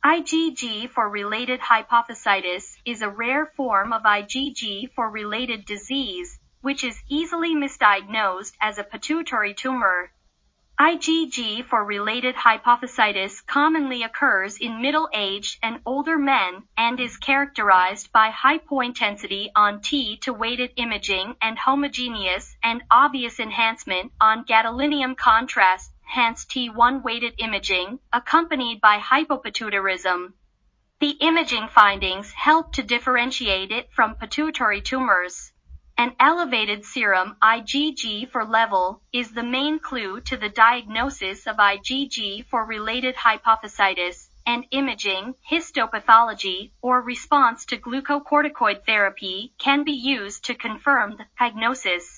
IgG for related hypophysitis is a rare form of IgG for related disease, which is easily misdiagnosed as a pituitary tumor. IgG for related hypophysitis commonly occurs in middle-aged and older men and is characterized by hypointensity on T to weighted imaging and homogeneous and obvious enhancement on gadolinium contrast, hence T1 weighted imaging, accompanied by hypopituitarism. The imaging findings help to differentiate it from pituitary tumors. An elevated serum IgG for level is the main clue to the diagnosis of IgG for related hypophysitis, and imaging, histopathology, or response to glucocorticoid therapy can be used to confirm the diagnosis.